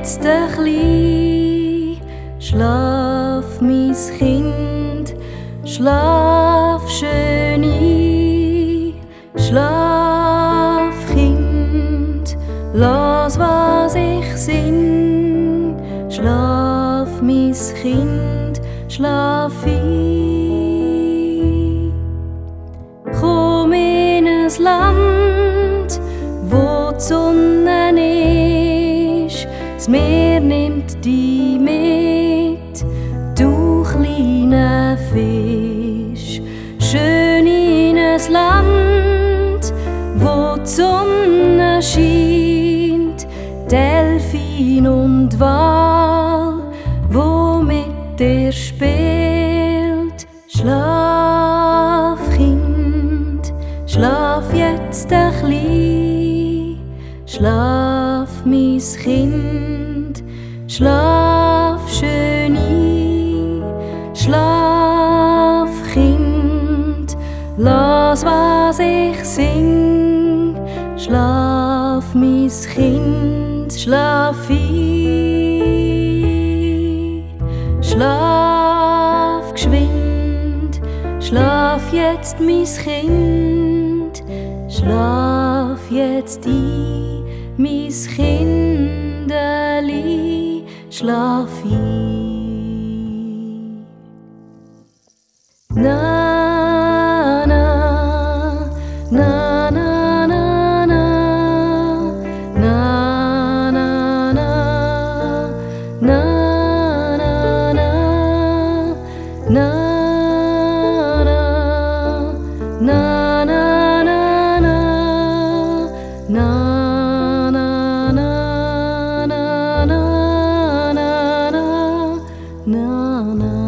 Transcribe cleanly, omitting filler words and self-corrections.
jetzt ein bisschen. Schlaf, mein Kind, schlaf schön ein. Schlaf, Kind, lass, was ich sing. Schlaf, mein Kind, schlaf ein. Komm in ein Land, wo die Sonne ist. Das Meer nimmt dich mit, du kleiner Fisch. Schön in ein Land, wo die Sonne scheint. Delfin und Wal, wo mit dir spielt. Schlaf, Kind, schlaf jetzt ein bisschen. Schlaf, mein Kind, schlaf schön ein. Schlaf, Kind, lass, was ich sing. Schlaf, mein Kind, schlaf ein. Schlaf geschwind, schlaf jetzt, mein Kind. Schlaf jetzt ein, mein Kinderli, schlaf ein. Na, na, na, na, na, na, na, na, na, na, na, na, na, na, na, na.